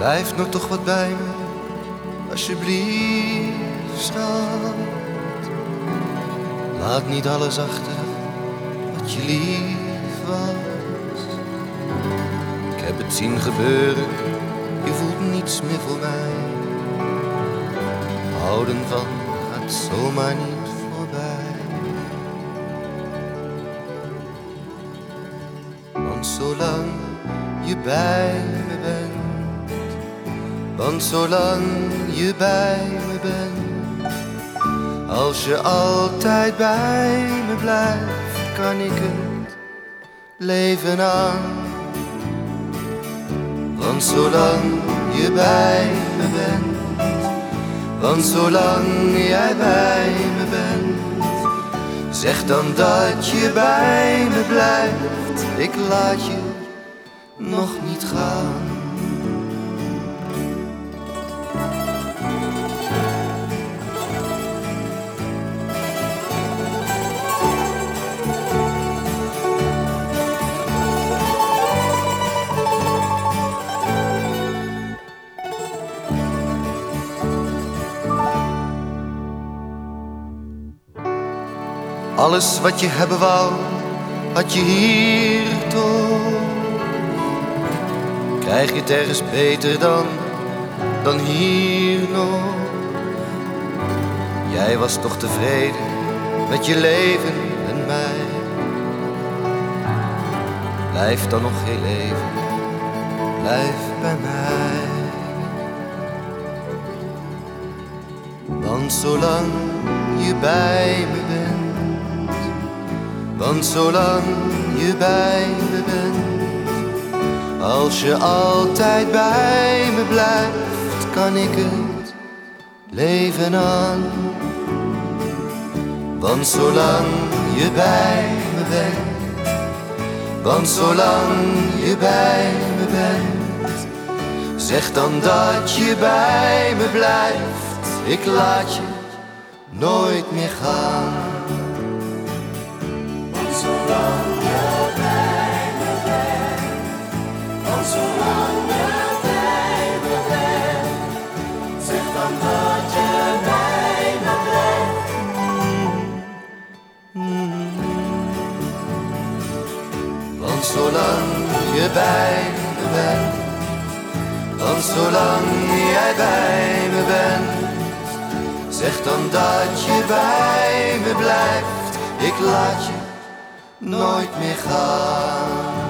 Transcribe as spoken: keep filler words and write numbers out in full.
Blijf nog toch wat bij me, alsjeblieft, schat. Laat niet alles achter wat je lief was. Ik heb het zien gebeuren, je voelt niets meer voor mij. Houden van gaat zomaar niet voorbij. Want zolang je bij me bent, want zolang je bij me bent, als je altijd bij me blijft, kan ik het leven aan. Want zolang je bij me bent, want zolang jij bij me bent, zeg dan dat je bij me blijft. Ik laat je nog niet gaan. Alles wat je hebben wou, had je hier toch. Krijg je het ergens beter dan, dan hier nog. Jij was toch tevreden met je leven en mij. Blijf dan nog heel even, blijf bij mij. Want zolang je bij me bent, want zolang je bij me bent, als je altijd bij me blijft, kan ik het leven aan. Want zolang je bij me bent, want zolang je bij me bent, zeg dan dat je bij me blijft. Ik laat je nooit meer gaan. Zolang je bij me bent, want zolang je bij me bent, zeg dan dat je bij me blijft. Want zolang je bij me bent, want zolang jij bij me bent, zeg dan dat je bij me blijft. Ik laat je nooit meer gaan.